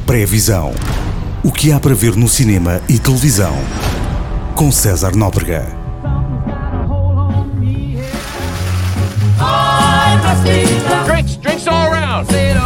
Pré-visão. O que há para ver no cinema e televisão. Com César Nóbrega. Drinks all around.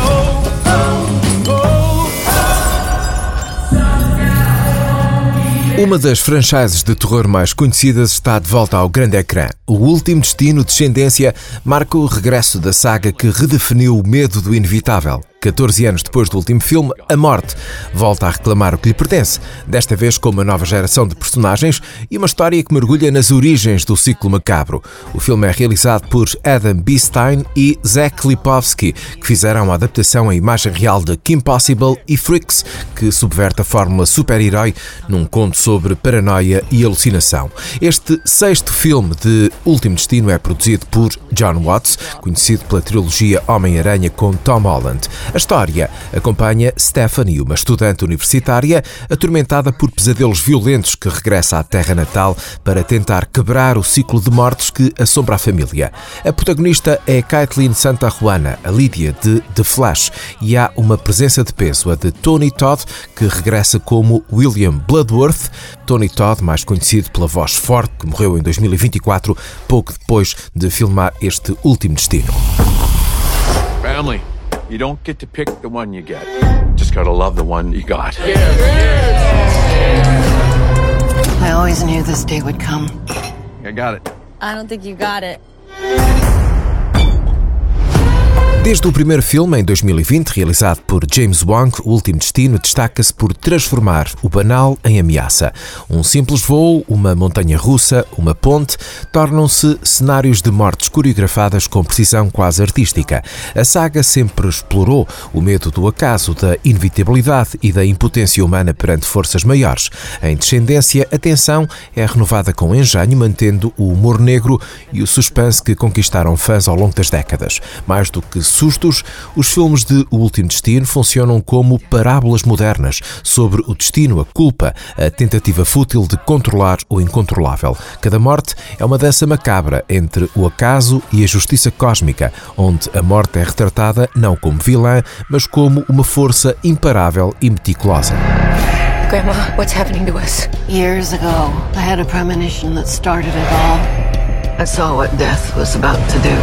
Uma das franchises de terror mais conhecidas está de volta ao grande ecrã. O Último Destino, Descendência, marca o regresso da saga que redefiniu o medo do inevitável. 14 anos depois do último filme, a morte volta a reclamar o que lhe pertence, desta vez com uma nova geração de personagens e uma história que mergulha nas origens do ciclo macabro. O filme é realizado por Adam B. Stein e Zach Lipovsky, que fizeram a adaptação à imagem real de Kim Possible e Freaks, que subverte a fórmula super-herói num conto sobre paranoia e alucinação. Este sexto filme de Último Destino é produzido por John Watts, conhecido pela trilogia Homem-Aranha com Tom Holland. A história acompanha Stephanie, uma estudante universitária atormentada por pesadelos violentos que regressa à terra natal para tentar quebrar o ciclo de mortes que assombra a família. A protagonista é Caitlin Santa Juana, a Lídia de The Flash, e há uma presença de peso, a de Tony Todd, que regressa como William Bloodworth. Tony Todd, mais conhecido pela voz forte, que morreu em 2024, pouco depois de filmar este Último Destino. Family. You don't get to pick the one you get. Just gotta love the one you got. I always knew this day would come. I got it. I don't think you got it. Desde o primeiro filme, em 2020, realizado por James Wong, O Último Destino destaca-se por transformar o banal em ameaça. Um simples voo, uma montanha russa, uma ponte, tornam-se cenários de mortes coreografadas com precisão quase artística. A saga sempre explorou o medo do acaso, da inevitabilidade e da impotência humana perante forças maiores. Em Descendência, a tensão é renovada com engenho, mantendo o humor negro e o suspense que conquistaram fãs ao longo das décadas. Mais do que sustos, os filmes de O Último Destino funcionam como parábolas modernas sobre o destino, a culpa, a tentativa fútil de controlar o incontrolável. Cada morte é uma dança macabra entre o acaso e a justiça cósmica, onde a morte é retratada não como vilã, mas como uma força imparável e meticulosa. Grandma, what's happening to us? Years ago, I had a premonition that started it all. I saw what death was about to do.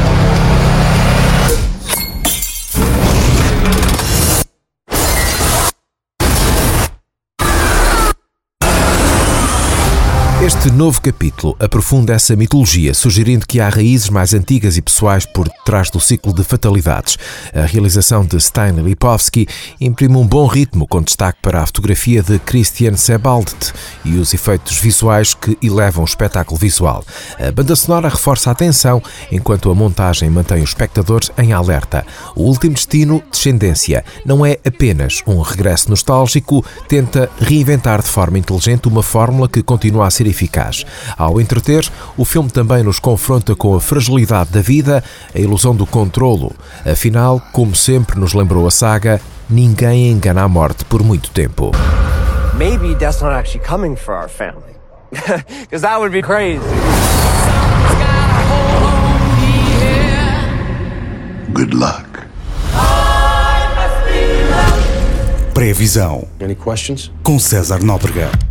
Este novo capítulo aprofunda essa mitologia, sugerindo que há raízes mais antigas e pessoais por detrás do ciclo de fatalidades. A realização de Stein Lipovsky imprime um bom ritmo, com destaque para a fotografia de Christian Sebald e os efeitos visuais que elevam o espetáculo visual. A banda sonora reforça a atenção, enquanto a montagem mantém os espectadores em alerta. O Último Destino, Descendência, não é apenas um regresso nostálgico, tenta reinventar de forma inteligente uma fórmula que continua a ser eficaz. Ao entreter, o filme também nos confronta com a fragilidade da vida, a ilusão do controlo. Afinal, como sempre nos lembrou a saga, ninguém engana a morte por muito tempo. Maybe Death's not actually coming for our family. Because that would be crazy. Good luck. Pré-visão. Any questions? Com César Nóbrega.